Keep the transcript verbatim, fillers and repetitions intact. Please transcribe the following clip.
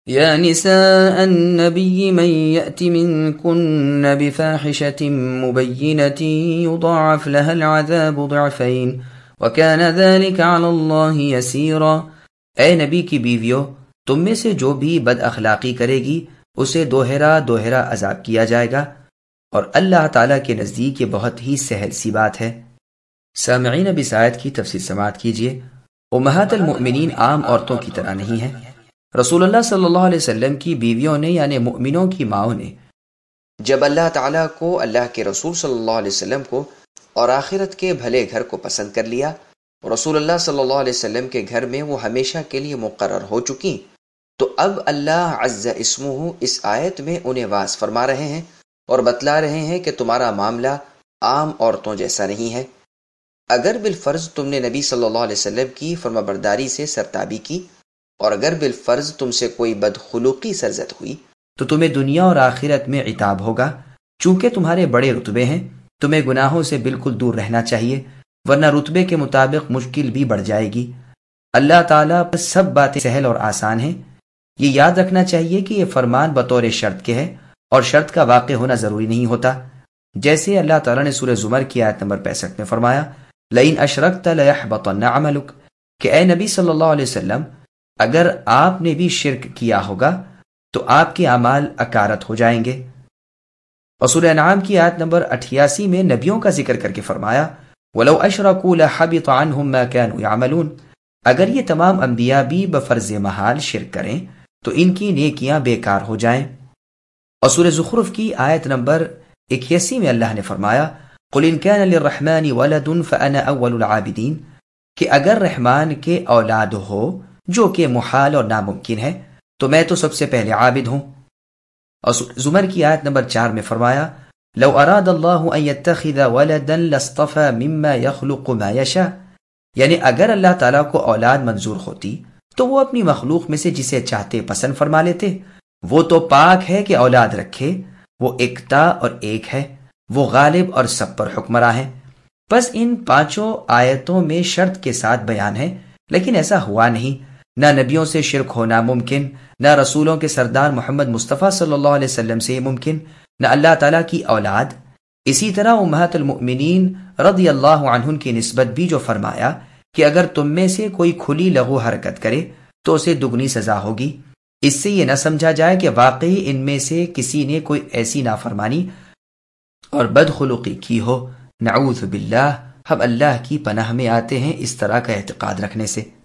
يا نساء النبي من يأت منكن بفاحشة مبينة يضاعف لها العذاب ضعفين وكان ذلك على الله يسيرا۔ اے نبی کی بیویوں، تم میں سے جو بھی بد اخلاقی کرے گی اسے دوہرا دوہرا عذاب کیا جائے گا، اور اللہ تعالیٰ کے نزدیک یہ بہت ہی سہل سی بات ہے۔ سامعین، اب اس آیت کی تفسیر سماعت کیجیے۔ امہات المؤمنین عام عورتوں کی طرح نہیں ہیں۔ رسول اللہ صلی اللہ علیہ وسلم کی بیویوں نے یعنی مؤمنوں کی ماؤں نے جب اللہ تعالیٰ کو، اللہ کے رسول صلی اللہ علیہ وسلم کو اور آخرت کے بھلے گھر کو پسند کر لیا، رسول اللہ صلی اللہ علیہ وسلم کے گھر میں وہ ہمیشہ کے لیے مقرر ہو چکی، تو اب اللہ عز اسمہ اس آیت میں انہیں واضح فرما رہے ہیں اور بتلا رہے ہیں کہ تمہارا معاملہ عام عورتوں جیسا نہیں ہے۔ اگر بالفرض تم نے نبی صلی اللہ علیہ وسلم کی فرمانبرداری سے سرتابی کی، اور اگر بالفرض تم سے کوئی بدخلوقی سرزد ہوئی، تو تمہیں دنیا اور آخرت میں عتاب ہوگا۔ چونکہ تمہارے بڑے رتبے ہیں، تمہیں گناہوں سے بالکل دور رہنا چاہیے، ورنہ رتبے کے مطابق مشکل بھی بڑھ جائے گی۔ اللہ تعالیٰ پر سب باتیں سہل اور آسان ہیں۔ یہ یاد رکھنا چاہیے کہ یہ فرمان بطور شرط کے ہے، اور شرط کا واقع ہونا ضروری نہیں ہوتا، جیسے اللہ تعالیٰ نے سورہ زمر کی آیت نمبر پینسٹھ میں فرمایا، لئن اشرکت لیحبطن عملک، کہ اے نبی صلی اللہ علیہ وسلم، اگر آپ نے بھی شرک کیا ہوگا تو آپ کے اعمال اکارت ہو جائیں گے۔ اور سورہ انعام کی آیت نمبر اٹھاسی میں نبیوں کا ذکر کر کے فرمایا، وَلَوْ أَشْرَكُوا لَحَبِطَ عَنْهُمْ مَا كَانُوا يَعْمَلُونَ، اگر یہ تمام انبیاء بھی بفرض محال شرک کریں تو ان کی نیکیاں بیکار ہو جائیں۔ اور سورہ زخرف کی آیت نمبر اکیاسی میں اللہ نے فرمایا، قُلْ إِنْ كَانَ لِلرَّحْمَنِ وَلَدٌ فَأَنَا أَوَّلُ الْعَابِدِينَ، کہ اگر رحمان کے اولاد ہو جو کہ محال اور ناممکن ہے تو میں تو سب سے پہلے عابد ہوں۔ اور زمر کی آیت نمبر چار میں فرمایا، لو اراد اللہ ان يتخذ ولدا لاصطفى مما يخلق ما يشاء، یعنی اگر اللہ تعالیٰ کو اولاد منظور ہوتی تو وہ اپنی مخلوق میں سے جسے چاہتے پسند فرما لیتے۔ وہ تو پاک ہے کہ اولاد رکھے، وہ ایکتا اور ایک ہے، وہ غالب اور سب پر حکمراں ہے۔ بس ان پانچوں آیتوں میں شرط کے ساتھ بیان ہے، لیکن ایسا ہوا نہیں۔ نہ نبیوں سے شرک ہونا ممکن، نہ رسولوں کے سردار محمد مصطفیٰ صلی اللہ علیہ وسلم سے یہ ممکن، نہ اللہ تعالیٰ کی اولاد۔ اسی طرح امہات المؤمنین رضی اللہ عنہن کی نسبت بھی جو فرمایا کہ اگر تم میں سے کوئی کھلی لغو حرکت کرے تو اسے دگنی سزا ہوگی، اس سے یہ نہ سمجھا جائے کہ واقعی ان میں سے کسی نے کوئی ایسی نافرمانی اور بدخلقی کی ہو۔ نعوذ باللہ، ہم اللہ کی پناہ میں آتے ہیں اس طرح کا اعتقاد رکھنے سے۔